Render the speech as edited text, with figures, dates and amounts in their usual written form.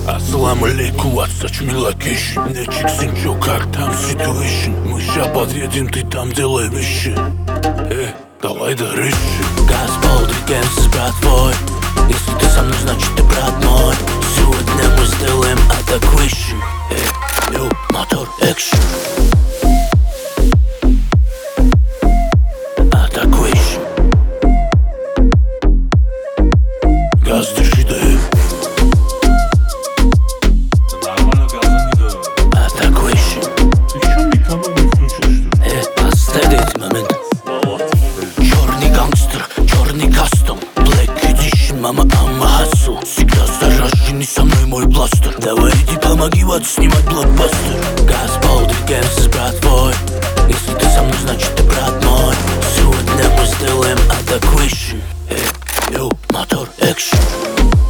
Ассаламу алейкум, what's such me location? Не чиксин, чё, как там situation? Мы ща подъедем, ты там делай вещи. Давай до речи. Газпол, двигаемся с братвой. Если ты со мной, значит ты брат мой. Сегодня мы сделаем атакующий. Мотор, экшн. Атакующий. Газ держи, да. Атакующий. Ты чё, микрофон не включил, что ли? Оставить момент. Черный гангстер, черный кастом, Black Edition, мама, ама, хасл. Всегда зарожденный со мной мой бластер. Давай иди помоги вот снимать блокбастер. Газпол, двигаемся с братвой. Если ты со мной, значит ты брат мой. Сегодня мы сделаем атакующий. Мотор, экшн.